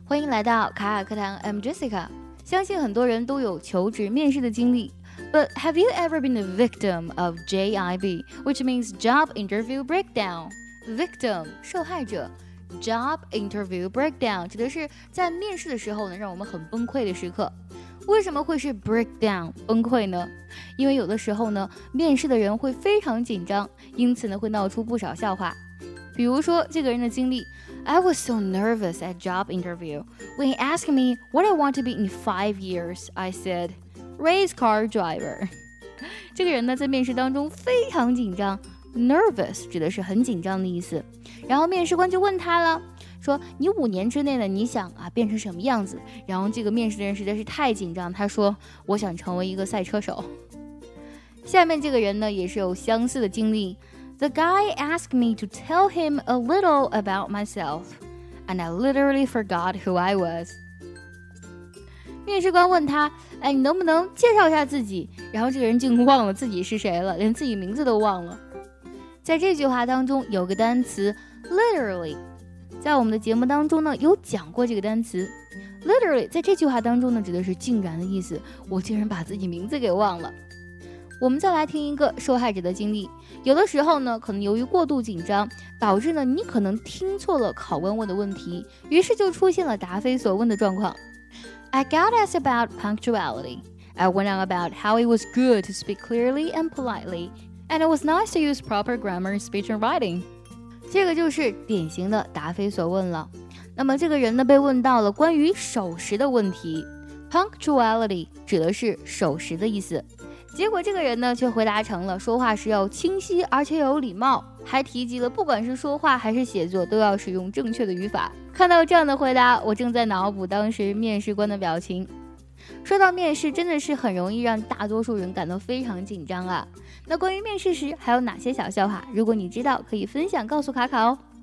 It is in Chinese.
欢迎来到卡卡课堂 ，I'm Jessica。相信很多人都有求职面试的经历 ，But have you ever been a victim of JIB, which means Job Interview Breakdown? Victim 受害者 ，Job Interview Breakdown 指的是在面试的时候呢，让我们很崩溃的时刻。为什么会是 breakdown 崩溃呢？因为有的时候呢，面试的人会非常紧张，因此呢会闹出不少笑话。比如说这个人的经历 I was so nervous at job interview. When he asked me what I want to be in 5 years, I said, race car driver. 这个人呢在面试当中非常紧张 ，nervous 指的是很紧张的意思。然后面试官就问他了，说你5年之内呢，你想变成什么样子？然后这个面试的人实在是太紧张，他说我想成为一个赛车手。下面这个人呢也是有相似的经历。The guy asked me to tell him a little about myself, and I literally forgot who I was. 面试官问他，你能不能介绍一下自己？然后这个人竟忘了自己是谁了，连自己名字都忘了。在这句话当中有个单词 literally， 在我们的节目当中呢有讲过这个单词。literally 在这句话当中呢指的是竟然的意思，我竟然把自己名字给忘了。我们再来听一个受害者的经历，有的时候呢可能由于过度紧张，导致呢你可能听错了考官问的问题，于是就出现了答非所问的状况。I got asked about punctuality. I went on about how it was good to speak clearly and politely, and it was nice to use proper grammar in speech and writing. 这个就是典型的答非所问了。那么这个人呢被问到了关于守时的问题， punctuality 指的是守时的意思。结果这个人呢却回答成了说话时要清晰而且有礼貌，还提及了不管是说话还是写作都要使用正确的语法。看到这样的回答，我正在脑补当时面试官的表情。说到面试，真的是很容易让大多数人感到非常紧张啊。那关于面试时还有哪些小笑话，如果你知道可以分享告诉卡卡哦。